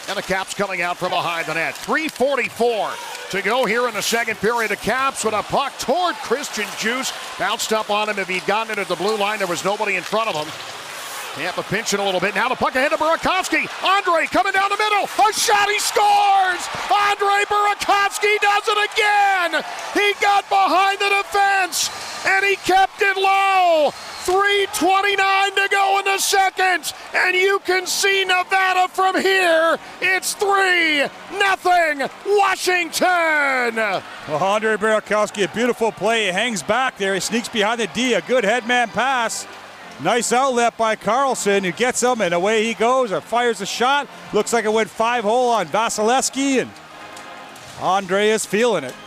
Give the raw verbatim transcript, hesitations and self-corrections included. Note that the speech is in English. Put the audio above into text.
And the Caps coming out from behind the net. three forty-four to go here in the second period. The Caps with a puck toward Christian Djoos. Bounced up on him. If he'd gotten it at the blue line, there was nobody in front of him. Tampa pinching a little bit. Now the puck ahead to Burakovsky. Andre coming down the middle. A shot, he scores! Andre Burakovsky does it again! He got behind the defense, and he kept it low. three twenty-nine to go in the second, and you can see Nevada from here. It's three nothing Washington. Well, Andre Burakovsky, a beautiful play. He hangs back there. He sneaks behind the D. A good headman pass. Nice outlet by Carlson, who gets him, and away he goes, or fires a shot. Looks like it went five hole on Vasilevsky, and Andre is feeling it.